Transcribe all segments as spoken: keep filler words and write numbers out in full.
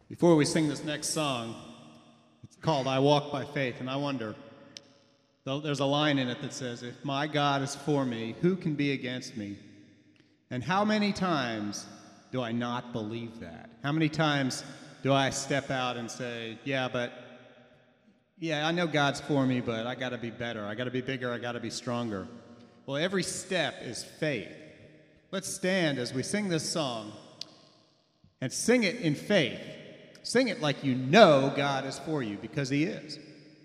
Before we sing this next song, it's called I Walk by Faith, and I wonder, there's a line in it that says, if my God is for me, who can be against me? And how many times do I not believe that? How many times do I step out and say, yeah, but, yeah, I know God's for me, but I got to be better. I got to be bigger. I got to be stronger. Well, every step is faith. Let's stand as we sing this song and sing it in faith. Sing it like you know God is for you, because He is.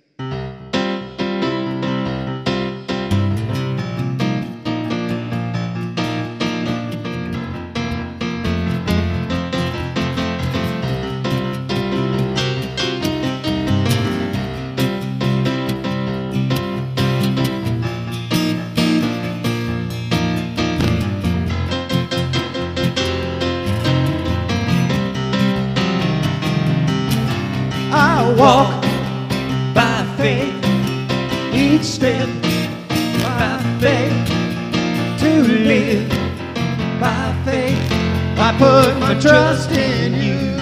I walk by faith, each step by faith, to live by faith. I put my trust in you.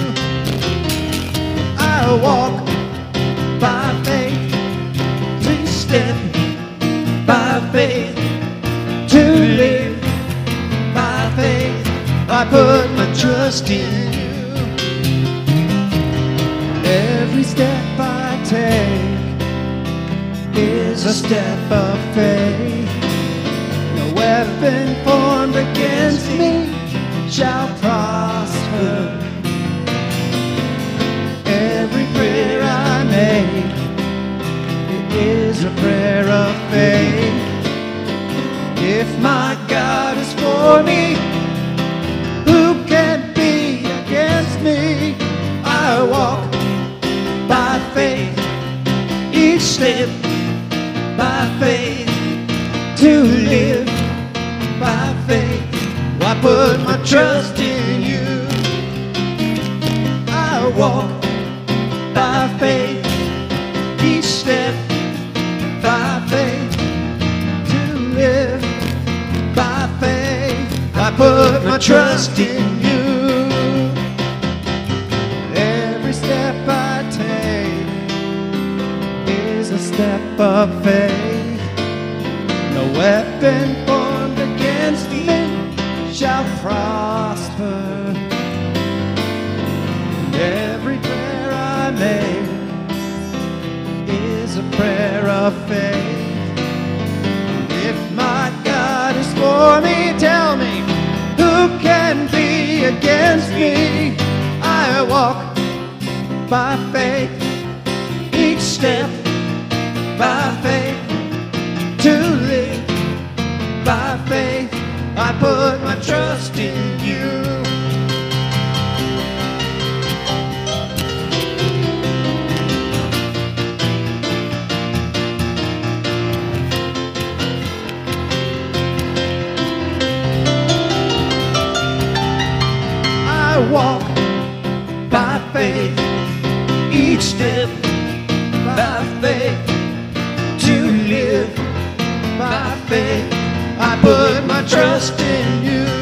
I walk by faith, each step by faith, to live by faith. I put my trust in you. Every step I take is a step of faith. No weapon formed against me shall prosper. Every prayer I make is a prayer of faith. If my God is for me, who can be against me? I walk by faith, each step by faith, to live by faith. I put my trust in you. I walk by faith, each step by faith, to live by faith. I put my trust in you. Every step I take is a step of faith. No weapon formed against me shall prosper. And every prayer I make is a prayer of faith. If my God is for me, tell me, who can be against me? I walk by faith, each step by faith, to live by faith. I put my trust in you. I walk by faith, each step by faith, to live by faith. I put my trust in you.